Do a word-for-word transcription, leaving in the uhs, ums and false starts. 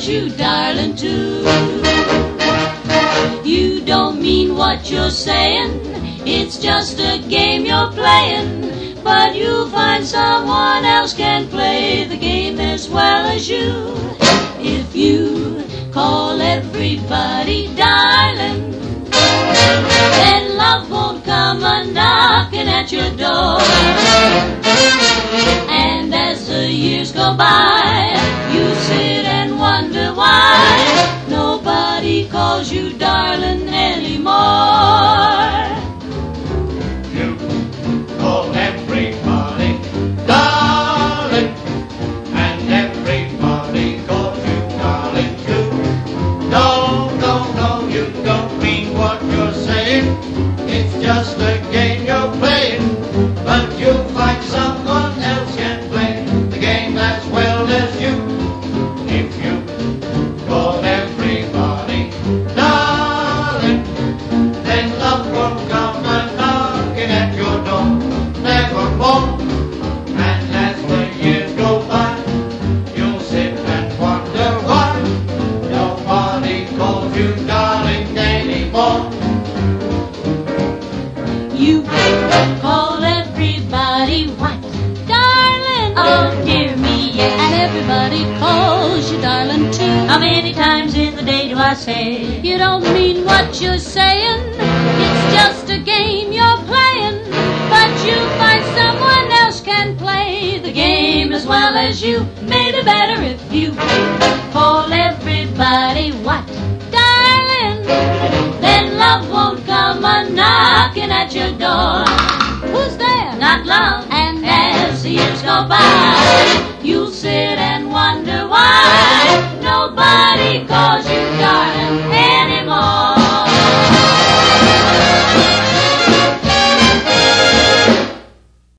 calls you darling too. You don't mean what you're saying, it's just a game you're playing, but you'll find someone else can play the game as well as you. If you call everybody darling, then love won't come a-knocking at your door. And as the years go by, you sit and wonder why nobody calls you darling anymore. You call everybody darling, and everybody calls you darling too. No, no, no, you don't mean what you're saying, it's just a game you're playing, but you'll find someone else can play the game as well as you. If you call everybody darling, then love won't come a-knocking at your door, nevermore. And as the years go by, you'll sit and wonder why nobody calls you darling anymore. You call everybody what? Darling. Oh dear me, yes. And everybody calls you darling too. How many times in the day do I say you don't mean what you're saying? It's just a game you're playing, but you find someone else can play the game as well as you. Maybe better if you call everybody what? Darling. Then love won't come a-knocking at your door. Who's there? Not long. And as the years go by, you'll sit